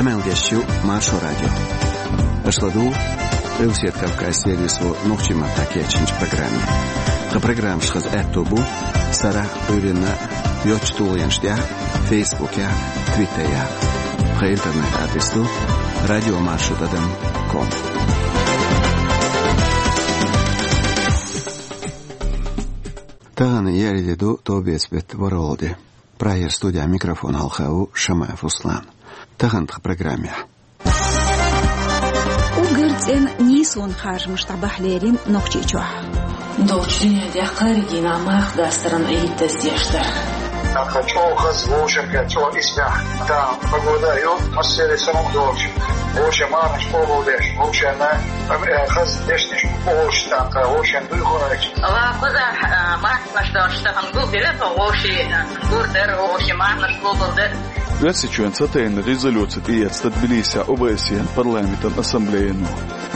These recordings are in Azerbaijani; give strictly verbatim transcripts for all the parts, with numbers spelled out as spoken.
Амелдещу Маршо радио. Ашладу Элсет Кавказ сервису Нохчима Такечинч программе. Ха программ шхаз этобу Сара Урина Йочтулянштя Фейсбуке, Твиттере. Ха интернет адресу радиомаршрутадем точка ком. Таган яридеду тобецбет воролди. Прайер студия микрофон алхау Шамаев Руслан. Тагантх программе. Угырцен Нисон хажмыш табахлерин нохчичуа. Дочри дяхаргина мах дастран эйтесештер. Хочу хазвушек, хочу испях. Да, погодаю, мастеры самом дочь. Очень марш погодишь, очень на хаз дешниш погодишь, так очень духович. Ла куза мах наш что ангу билет, очень гурдер, очень марш погодер. Весичуен цатейн резолюция и Тбилиси ОБСЕ парламентом ассамблеяну.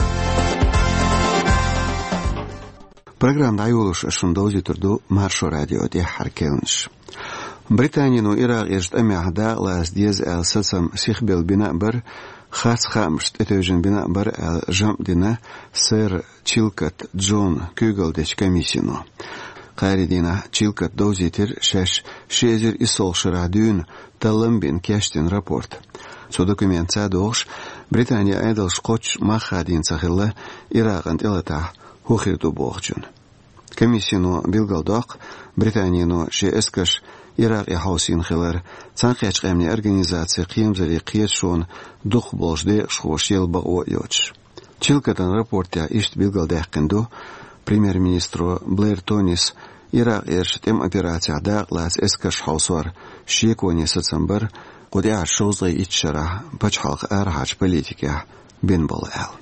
Программа Аюлуш Шундози Турду Маршо радио де Харкелнш. Британину Ирак ежт амяхда лас диез эл сацам сихбел бина бар хас хамшт этөжен бина бар эл жам дина сэр Чилкат Джон Кюгелдеч комиссину. Хайридина Чилкат дозитер шеш шезер исол шрадюн талымбин кештин рапорт. Со документца дош Британия айдал шкоч махадин цахилла Иракант элата хухирту бохчун. Комиссину билгалдак Британияну ше эскаш Ирак и хаусин хилар цанхяч гамни организация киемзали киешон дух болжде шхош ел баго йоч. Чилкатан рапортя ишт билгалдаккенду премьер-министру Блэр Тонис Ирак эрштем операция да лас эскаш хаусвар шекони сацамбар кодя шозгы итшара пачхалк архач политика бенбол эл.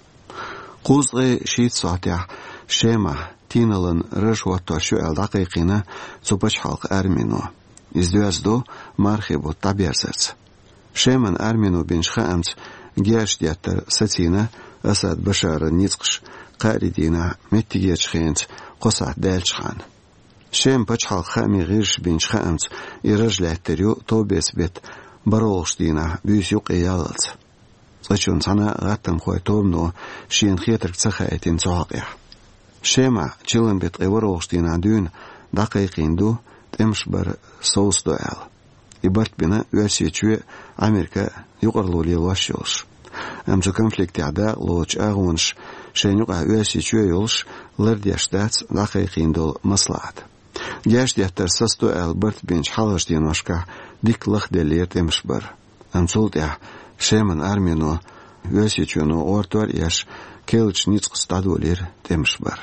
Кузгы шит сатя шема тиналан рашватта шу эл дакыйкына цупачхалк армино. Издвязду мархибу таберсерц. Шеман армину биншхамц гяшдяттар сатина Асад Башара ницкш قاريدينا متيجيش خينت قصة دالش خان شام بچحال خامي غيرش بينش خامت يرجل تريو توبيس بيت بروغش دينا بيس يوق يالت صيشون صنا غاتم خوي توبنو شين خيترك تسخايتين تواقع شاما چلن بيت غيروغش دينا دون دقيقين دو تمش بر صوص دوال يبرت بنا واسيتشوي أمريكا يقرلو ليلواش يوش أمزو конфликт عدا لوش أغونش شينوقع واسي شويولش لرديش داتس دقيقين دول مصلحت. جاش ديتر سستو ألبرت بينش حالش دينوشكا ديك لخ دلير تمشبر. أمسولت يا شيمن أرمينو واسي شونو أورتور ياش كيلش نيتق ستادولير تمشبر.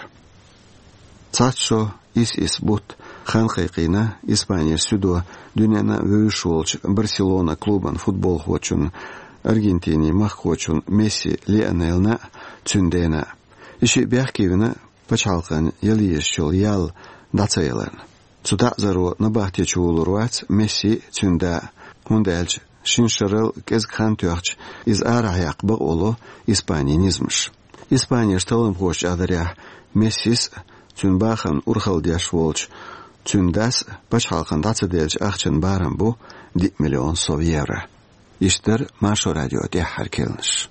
تاتشو إس إس بوت خان خيقينا إسبانيا سودو دنيانا ويشولش برشلونة كلوبان فوتبول خوتشون Аргентини махкочун Месси Лионелна цундена. Иши бяхкивина пачалкан ялиешчул ял дацейлен. Суда зару набахте чуулуруац Месси цунда хундэлж шиншарыл кезгхан тюахч из араяк баолу испанинизмш. Испания шталым хоч адаря Мессис цунбахан урхалдяш волч цундас пачалкан дацедэлж ахчын барам бу дик миллион совьера. İşler Marşo radyo diye harkelniş.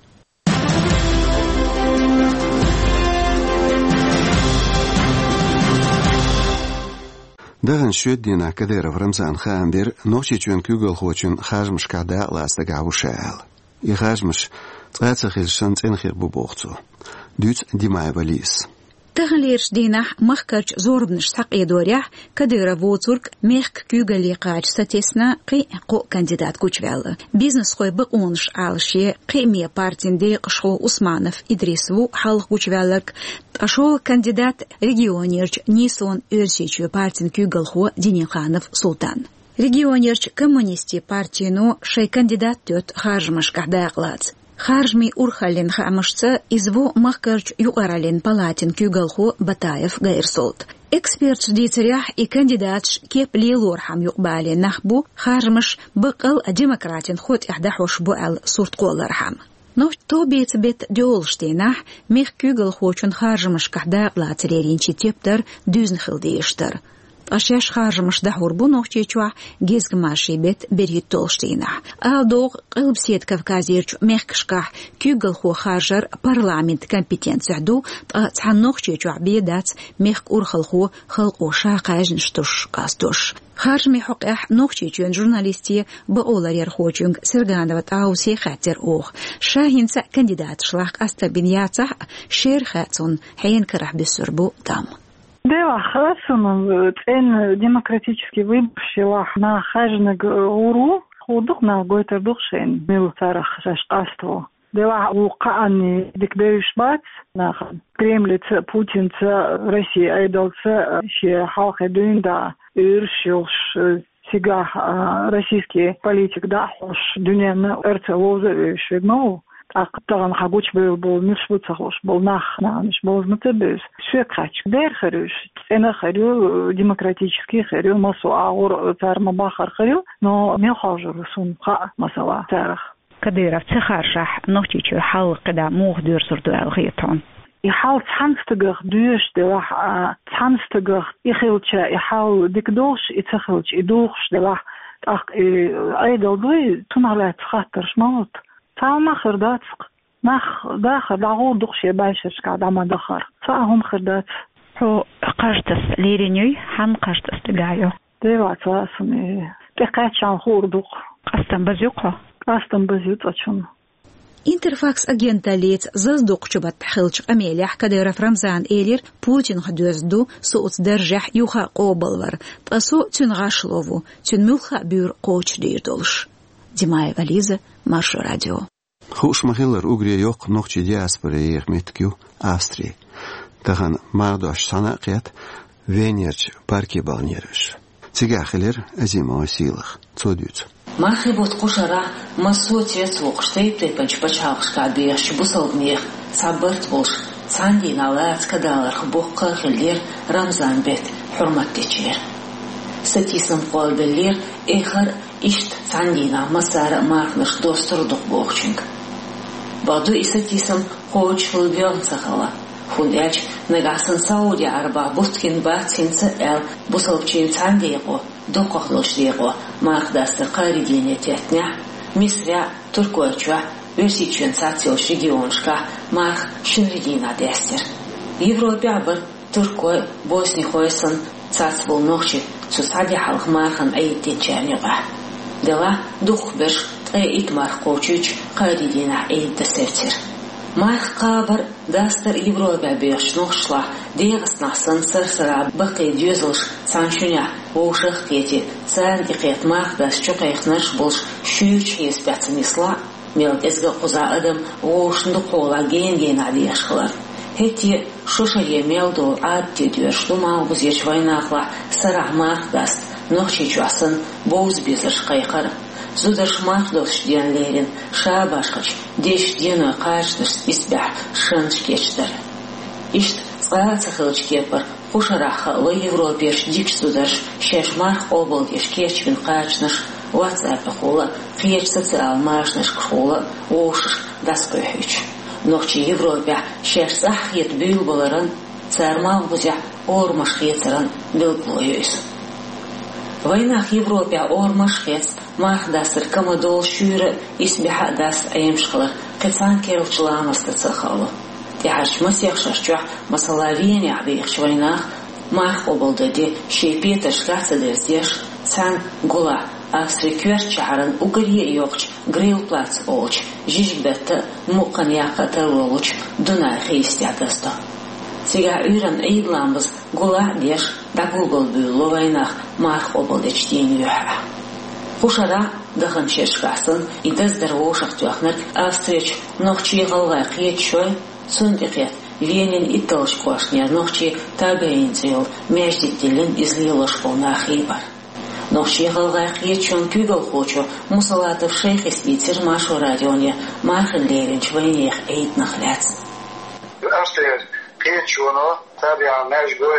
Dağın şöddina kaderov Ramzan Khan bir noçiçün kügül hoçun hajmış kada lasta gavuşal. I hajmış tsatsakil şans enxir bu boğzu. Düz dimay valis. تغليرش دينح مخكرش زوربنش ساقي دوريح كدير فوتورك ميخك كيغالي قاج ستيسنا قي قو كانديدات كوچوال بيزنس خوي بقونش عالشي قي مية بارتين دي قشو عثمانов إدريسو حالق كوچوالك قشو كانديدات ريجيونيرش نيسون إرسيچو بارتين كيغال خو دينيخانов سلطان ريجيونيرش коммунисти партийну шей кандидат тёт харжмаш кахдaqlat Харжми урхалин хамашца изву махкарч юqaralin палатин кюгалху Батаев гайрсолт. Эксперт дицерях и кандидатш кеп лилор хам юqbalin нахбу харжмаш быкал демократин хот ихдахош бу ал сурт қолар хам. Но то бет бет диолштейнах мех кюгалху чун харжмаш кахдaqlat реринчи тептер дүзн хилдештер. أشياء خارج مش دهور بونوخ تيجوا جيز ماشي بيت بريت تولشتينا ألدوغ قلب سيد كافكازيرج ميخكشكح كيوغل خو خارجر برلامنت كامبيتنت عدو تعنوخ تيجوا بيدات ميخك أورخل خو خلق وشاقاج نشتوش قاستوش خارج ميحق إح نوخ تيجوا جورناليستي بأولار يرخوجونغ سرغاندة وتعاوسي خاتر أوخ شاهين سا كانديدات شلاق أستا بنياتح شير خاتون حين كرح بالسربو دام Да, хорошо, цен демократический выбор шилах на хажнаг уру, худух на гойта духшен, милтарах шашкаство. Дела уқаани дикбериш бац, на Кремлец, Путинц, Россия, айдалца, ще халхе дюнда, иршилш, сега российский политик, да, хош дюнян эрце лозы швегнул. أقطعن حقوش بول مش بتصخوش بول نخنا مش بول متبس شو كاتش دير خريج أنا خريو ديمقراطيكي خريو مسوا عور تار مباخر خريو نو ميل حاجر سون قا مسوا تاريخ كدير تخرشح نوتي شو حال قدا موه دير صرتو الغيطان يحاول تحنستجر دوش دلاح تحنستجر يخيلتشا يحاول ديكدوش يتخيلتش يدوخش دلاح أق أيدل دوي تنعلى تخاطر شموت فما خردات نخ داخل دعوة دخشة بايشش قاعد عم دخر فهم خردات هو قرطس ليرينيو هم قرطس تجايو ديوات واسمي تقاتش عن خور دخ قستن بزيوقها قستن بزيوت أشون Интерфакс агента лет заздук чубат хилч амелях кадера фрамзан элир Путин хдюзду соц держах юха қобалвар тасо тюнгашлову тюнмулха бюр коч дирдолш Димаева Лиза, Маршо радио. Хуш махиллар угри yok нохчи диаспора ехметкю Австрии. Таган мардош санақият венерч парки балнерыш. Тигахилер азима силах цодют. Махи бот кушара масоте цвоқштай препанч пачалшка беш бусалгнех сабырт болш санди налац кадалар бокка хиллер Рамзан бет хурмат кечер. Сатисам қолбелер эхар ишт сандина масара махнаш достырдық боқчинг. Баду исатисам қоуч фылбион сақала. Хундяч нагасын Сауди арба бусткин бахтинца әл бусалпчин сандиғо доқоқлышлиғо мақдастыр қаридене тетня Мисря Туркуачуа версичен сатилш регионшка мах шинридина дестер. Европа бір Туркой Босни хойсын цац был ночи сусади халх махан айти чернева. Дела дух берш ит мах коучуч қаридина айт десертер. Мах қабыр дастыр Европа берш ношла дегас насын сыр-сыра бақи дюзылш саншуня оушық кети цан иқет мах дас чуқайқнаш болш шүйч еспятсын исла мелкезгі құза адам оушынды қола ген-ген адияшқылар. Хети шуша емел дол адти дюршту малбуз еч вайнақла сырах мах даст нохчи чуасын боуз безірш қайқар. Зударш мах дос ден лерин шабашқач деш дену қачдырс избях шынш кечдір. Ишт цаца хылыч кепір қушараха лы Европеш дикш зударш шеш мах обыл деш кечвин қачныш ватсапы қолы қеч социал машныш қолы оушыш дас көйхіч. Нохчи Европа шерсах ет бүйл боларын цармал бұзя ормаш хецеран білплойыз. Войнах Европа ормаш хец мах дасыр камадол шүйрі исбиха дас айымшқылар қисан керілчіламасты цықалу. Тяж масех шашчуах масалавине абиғш войнах мах обылды де шейпеті шқасы дерздеш цан гула Австрия кверчарын угрие йоқч грил плац олч жижбетті муқан яқатар олч дунай хейстядасты. Сега үйран айдламыз гула деш дагул бол бүлі вайнах марх обылдеч дейін үйәі. Қушара дұғын шешқасын идаздар оушақ туақныр Австрияч нохчи ғалғай қиет шой сұндиқет Венен и толш қошнер нохчи табейін зел междеттелін излилыш болна хейбар. Нохчи ғалғай қиет шон күгіл хочу мұсалатып шейх еститер Маршо радионе мархын лерінч вайнех эйднах ляц. Австрия қиет шоно табиан мәжгөй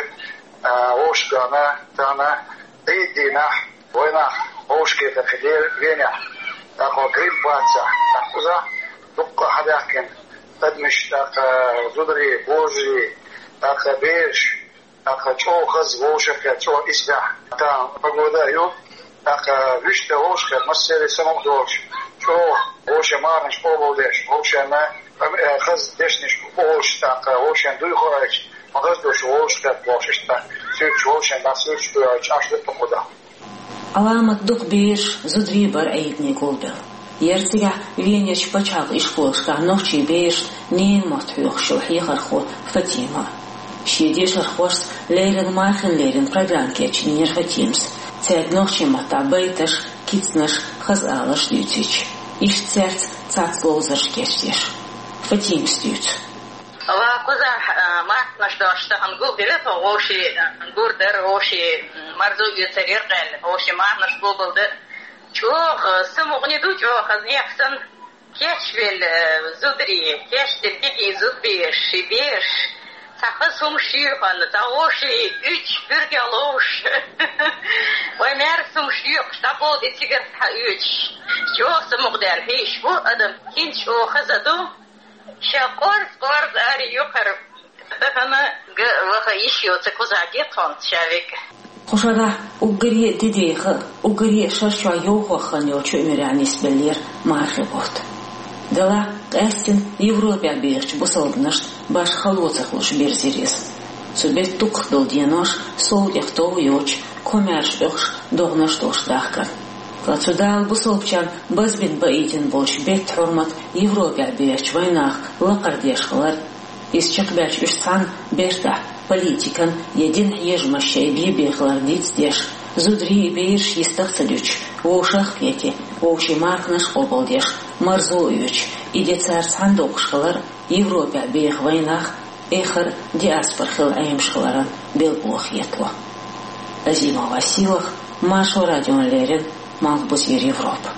оушқана тана эйдинах войнах оушкета қидер венях тақо грил плаца тақуза дұққа хадақкен تدمش تاق زودري بوزي تاق بيش أخ شو خز وشك شو إسمح تا بقوله يو أخ وش توش كمسير سمو دوش شو وش ما نش بقولش وش ما خز دشنش وش تا وش عندي خارج ما خز دوش وش كبوش تا شو وش ناسوش توش أشتى بقوله علامة دق بيش زدري بر عيدني قلبه يرتجع وينيش بچاق إشخوش كعنوشي بيش نين مطيوخ شو حيخر خو فتيمة شيديش الخوش ليرن مارخن ليرن برنامج كيتشنير فتيمس تاد نوشي مطع بيتش كيتنش خز آلش ديوتيش إيش تسرت تات لوزرش كيتشتيش فتيمس ديوت الله كذا ما نشداشته هنقول دلته وشي نقول در وشي مرزو يتغير قال وشي ما نشقول ده شو سمعني دو جو خزني أحسن كيش في الزدري كيش تبدي زدبيش شبيش تخصهم شيوخن تاوشي إيش برجلوش ويمارسهم شيوخ تقول دي تيجر تحيوش شو سمقدر هيش هو أدم كين شو خزدو شاقورس قارد أري يقرب أنا وخيشيو تكوزاجيتون شافيك خوشادا اوگری دیدیخ اوگری شرشوا یوخو خانیو چو امرانیس بلیر مارخبوت دلا قاستن Европе бирч бусалгнаш баш халоцахлуш бирзирис субет тук дол динош соудях тов йоч комерш охш догнаш тош дахкан Лацудал бусалчан базбин баидин болш бет хормат Европе бирч войнах лақардешхлар из чакбач ушсан берта политикан един ежмащай бибихлар дицдеш зудри бирш истахцалюч ошах пети оши маркнаш обалдеш марзоюч иде царцан докшхлар Европе бих войнах эхр диаспорхил аимшхларан белбох етло Азима Василов Маша радио Лерин Малбузир Европа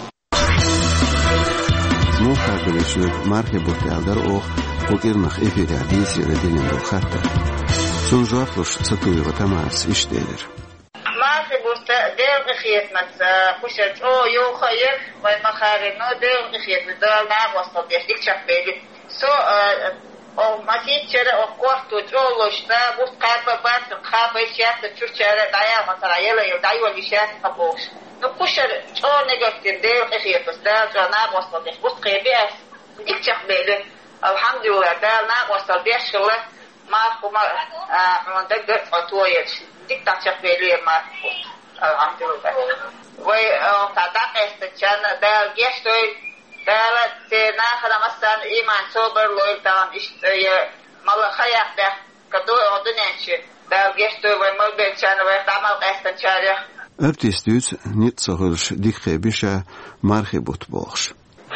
مو قابل شوك ماركة بوتيادر أو وكيرنخ إفيدا ديسي ردين روخاتا سون جوافلوش ستوي وتمارس إشتير ماركة بوتيادر خيتمت خشت أو يو خير ومخارنو دير خيتمت دال ناغ وصديش ديك شفيلي سو أو ماتيتشر أو كورتو جولوشتا بوست قابا بات قابا شات تشوشر دايا مثلا يلا يدايو لشات قبوش نقشر أو نجفتين دير خيتمت دال ناغ وصديش بوست قيبيس ديك شفيلي الحمد لله دال ناغ وصديش خلا ماركو ما عندك أطويل ديك تشفيلي ماركو الحمد لله وي تعدق استشان دال جيشتوي دال تنا خدام استان إيمان صبر لويل تام إشتري مال خيار ده كدو أدنيش دال جيشتوي ومال بيشان ويختامل استشاري أرتيستوت نيت صغرش ديك خيبشة مارخي بوتبوخش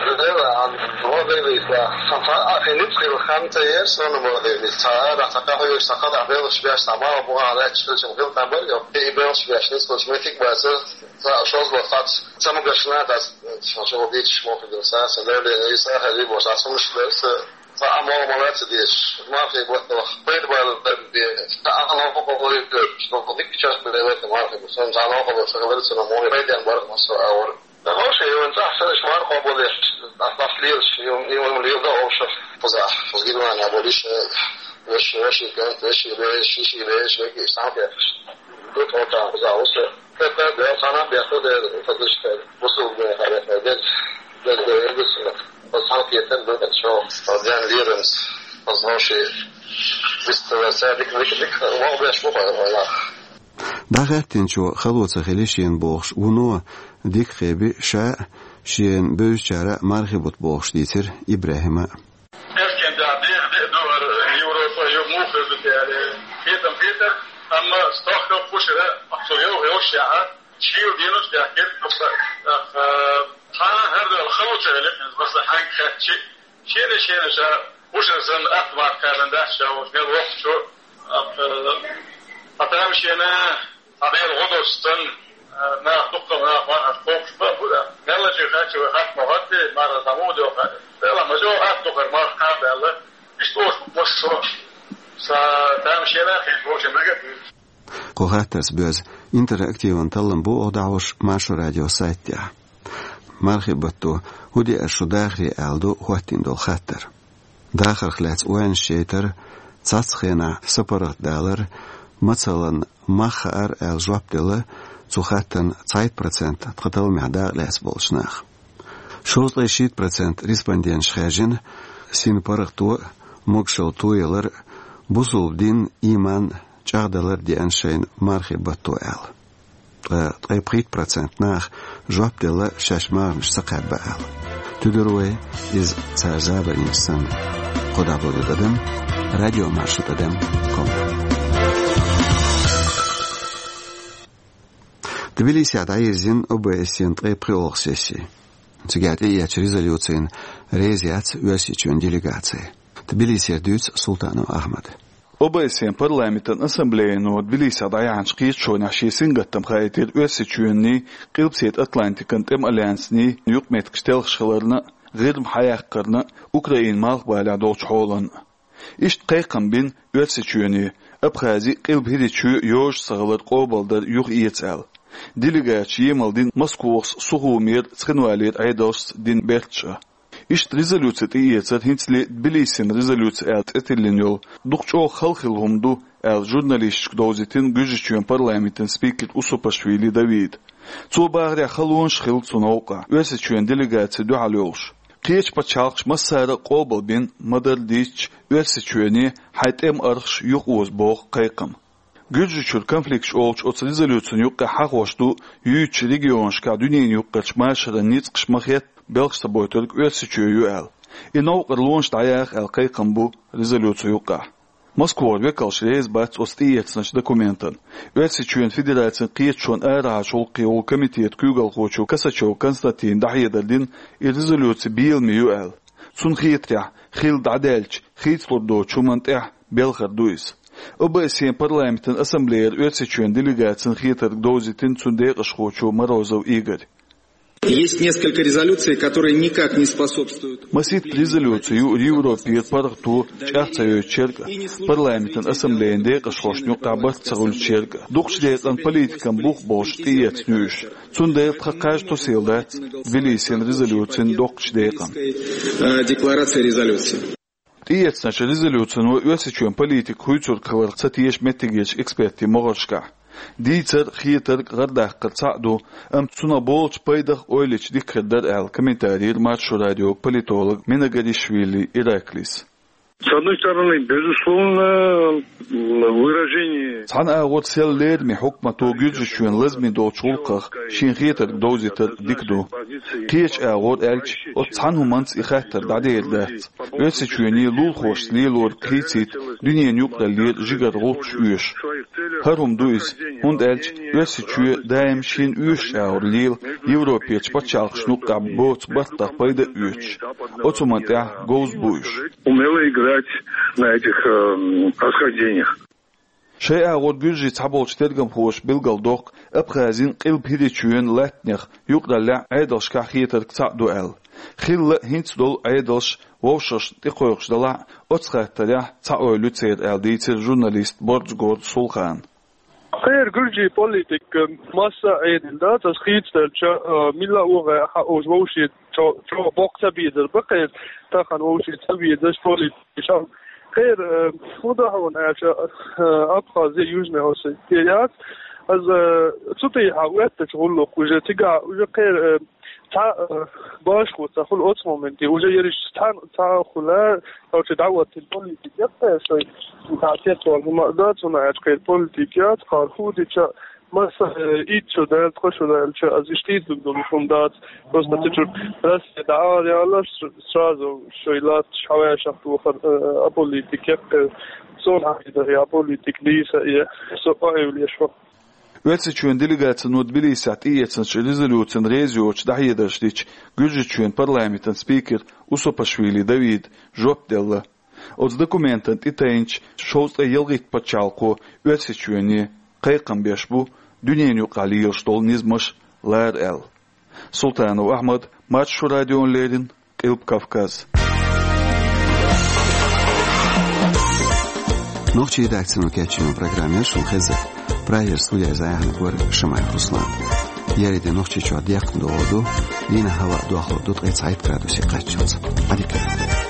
في نبخي الخامسة يرسون موديل السعادة راح تقاعد يستقر عبير شبيش تعمل أبوها على تشفيل شمغيل تعمل يوم في إبير شبيش نسكو شميتك بأسر شوز لفات سمو قشنا داس شو بيتش مو في الدراسة سنرد يسا هذي بوش عصم شبيش فأمور مولات ديش ما في بوت بيد بالبي أنا أقول لك شو بدك تشوف بالبيت ما في بس أنا أقول لك شغلة سنة مو بيد أنبار مصر أول هوش يوم تحصل شمار قبولش أصليش يوم يوم اليوم ده هوش فزع فزيد وانا بقولش وش وش كان وش ليش شيء ليش ليش سامع دوت هوتا فزع وش كده ده أنا بياخد فزش وصل على ده ده ده بس بس هاك يتم ده شو فزان ليرنس فزناش بستواسادك ليك ليك ما بيش بقى ولا داغتين شو خلوص خليشين بوخش ونو ديك خيبي شاء شين بوش شارع مرخبط بوخش ديتر إبراهيم أركن ده ده ده دور يوروبا يوم مخرج بتاعه كيتم كيتر أما استخدم فشرة أصليه ويوش يعني شيء دينوش ده كير بس ها هذا الخلوص اللي بس حاجة شيء شيء شيء شا وش زن أطبع كارن ده شا وش نل وقت شو أتهم شيء أنا أبي الغدوستن نا دكتور نا ما أشوف بقى نلا شيء خاتش وخات مغطي مرة زمود وخات لا ما جو خات دكتور ما خات لا إشتوش بس سأتهم شيء أنا في بوش مجد قهاتس بيز interaktívan tallan بو أودعوش ماشو راديو سايتيا مرحبتو هدي أشو داخلي ألدو هوتين دول خاتر داخل خلات وين شيتر تسخينا سبرة دالر مثلا مخار الجواب دله زخاتن цайт процент تقتل معدا لاس بولشناخ شوط عشرين процент респондент شخاجن سين برغتو مقشل تويلر بوصل دين إيمان جاغدلر دي أنشين مارخي بطو آل تقيب процент ناخ جواب دله شاشمار مش سقاب بآل تدروي إز تازابا إنسان قدا بودو دادم راديو مارشو دادم كوم تبليسي عدعيزين أبويسين تقيب قيوغ سيسي تقعد إيا ريزوليوتين ريزيات ويسيتشون ديليغاتي تبليسي دوت سلطانو أحمد Obajsien parlamentin assemblejen no Tbilisi dayan shqiitshon ashisin gattam khaytir ösичүнни qilbset Atlantikan tem alliansni yuqmet qishtelxshlarna g'irm hayaqqarna Ukrain malq bala doçholan ish qayqam bin ösичүни abxazi qilb hidichü yosh sağlar qobaldar yuq iyetsal delegachi yemaldin Moskvos suğumir tsqinvalit aydos din bertcha İşte rezolütsiyet iyetsat hinçli Tbilisi'nin rezolütsiyet etiliniyor. Dukço halkılhumdu el jurnalistik dozitin gücüçüyen parlamentin speaker Usupashvili David. Ço bağırya halun şkhil tsunavqa. Ösичүен делегация dualıyorş. Qiyç paçalqş masara qobal bin madardiç ösичүeni haytem arxş yuq oz boğ qayqam. Gücüçür konflikt olç ot rezolütsiyon yuqqa haqoşdu yüç regionşka dünyen yuqqaç maşara nitqş maxet Belgsta boytuluk ösичүю el. Inauqar lonş dayaq el qayqam bu rezolütsiyo yuqqa. Moskva vekalş reiz bats ostiyetsnaç dokumentan. Ösичүен federatsiyan qiyçon araçol qiyol komitet kügalqoçu Kasaçov Konstantin Dahyedaldin rezolütsiyo bilmiyu el. Sun xiitrah, xil dadelç, xiitlordo çumantah Belgarduyis. Obajsien parlamentin assembleyer ösичүен делегациyan xiitarg dozitin sundeqashqoçu Morozov Igor. Есть несколько резолюций, которые никак не способствуют. Масит резолюцию Европе паркту чахцаю черга парламентин ассамблеенде кашхошню кабат цагул черга дукшдейтан политикам бух бош тиетнюш цундейт хакаж тосилдат Тбилисин резолюцин докшдейтан декларация резолюции тиетснач резолюцину ösичүен политик хуйцур кварца тиеш метигеч эксперти могошка ديتر خيتر غرداق قرصعدو ام تسونا بولش بايدخ اويلش ديكردر ال комментарий Маршу радио политолог Минагаришвили Ираклис. С одной стороны, безусловно, выражение... Цан агот селлер ми хукмату гюджишуен лазми доочулқах шинхитер дозитер дикду. Киеч агот элч от цан хуманц ихайтер дадейлдат. Ösичүени лул хош лилор крицит дünyen юқдалер жигар голч үйш. Харум дуис хунд элч ösичү даим шин үйш агор лил Европеч пачалқшнуққа боц баттақ пайда үйч. Отсумантя гоуз буйш. Умело играть на этих э, расхождениях. Шей агор гүжи цаболч тергам хош билгалдоқ абхазин қилб хидичүен латнях юқдалля айдалшка хитер цаду эл. Хилла хинцдол айдалш вовшаш тиқойқшдала отсхаттаря цаойлу цейр эл дейтер журналист Борджгорд Сулхан. Khayr Gürcü politik masa edildi. Tas xiitstelçe milla uğra oz vovşi ço boksa bidir. Bakayır taxan vovşi tabidir politik. Khayr xuda havun aşa Abxaziya Yuzne Ossetiyat az tuti hawat tshullu kuje tiga uje khayr تا باش خود تخل اوت مومنتی اوجا یریش تا تا خلا او چه دعوت الپولیتیکیات شوی تعطیت والمعدات و نعجق الپولیتیکیات خارخودی چه مثلا ایت شده خوش شده چه از اشتید بگم فندات بس نتیجه راست دعوت یالاش سرازو شویلات شویه شخص و اپولیتیکیات سون حقیقه اپولیتیک لیسه ایه سوء ایلیشو ösичүен делегация no Tbilisi iyetsnaç rezolütsiyon rezioç dahyedashlich gücüçүen parlamentin speaker Usupashvili David jopdella. Oz dokumentan titaynç şosta yılgıt paçalqo ösичүeni qayqam beşbu dünyen yuqali yılştol nizmaş lar el. Sultanov Ahmad Marшу radionlerin Qilb Kafkaz. Новчи редакцию кечину программе Шулхезет. Проект студия Заяхна Гор Шамай Руслан. Яриде новчи чо диакн дооду, лина хава дуахло дут гайцайт градуси qachchot. Адика.